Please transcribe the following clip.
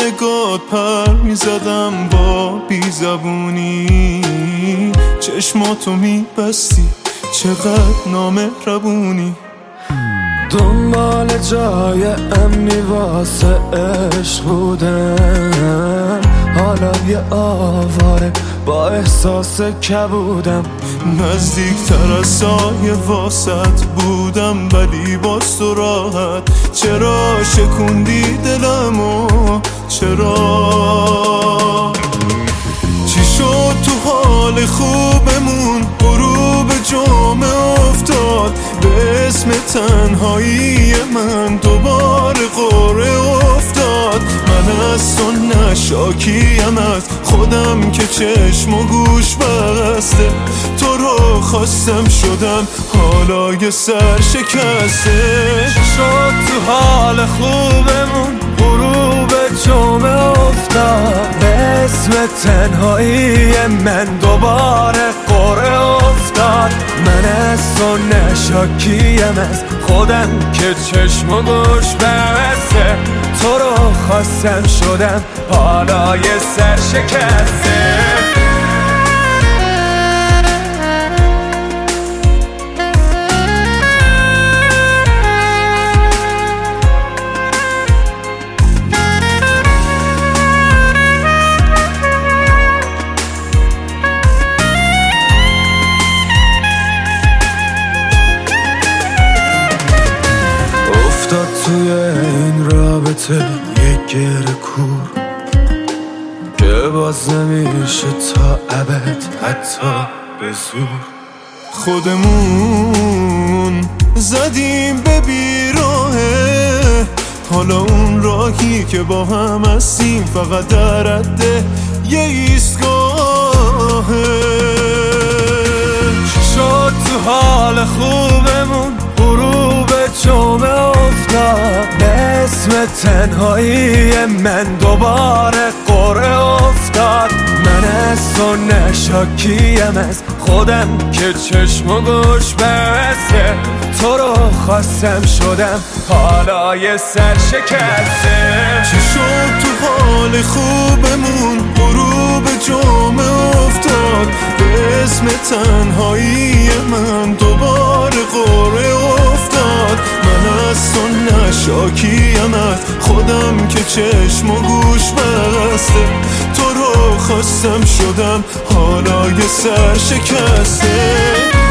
نگات پر میزدم با بیزبونی، چشماتو میبستی چقدر نامهربونی. دنبال جای امنی واسه عشق بودم، حالا یه آواره با احساس کبودم. نزدیکتر از سایه واسط بودم ولی باز تو راحت. چرا شکوندی دلمو چرا؟ چی شد تو حال خوبمون غروب جمعه افتاد؟ به اسم تنهایی من دوباره قره افتاد. من از تو نشاکیم از خودم که چشم و گوش بسته. تو رو خواستم شدم حالا یه سر شکسته. چی شد تو حال خوبمون غروب جمعه افتاد؟ به اسم تنهایی من دوباره قره افتاد. من از تو نشاکیم از خودم که چشم و گوش بسته. تو رو خواستم شدم حالا یه سر شکسته. افتاد توی این رابطه یه گره کور که باز نمیشه تا ابد حتی به زور. خودمون زدیم به بیراهه، حالا اون راهی که با هم هستیم فقط در رده یه ایستگاهه. چی شد تو حال خوبمون غروب جمعه افتاد؟ به اسم تنهایی من دوباره قره افتاد. من از تو نشاکیم از خودم که چشم و گوش بسته. تو رو خواستم شدم حالا یه سر شکسته. چی شد تو حال خوبمون غروب جمعه افتاد؟ به اسم تنهایی من دوباره قره افتاد. من از تو نشاکیم از خودم که چشم و گوش بسته. تو رو خواستم شدم حالا یه سر شکسته.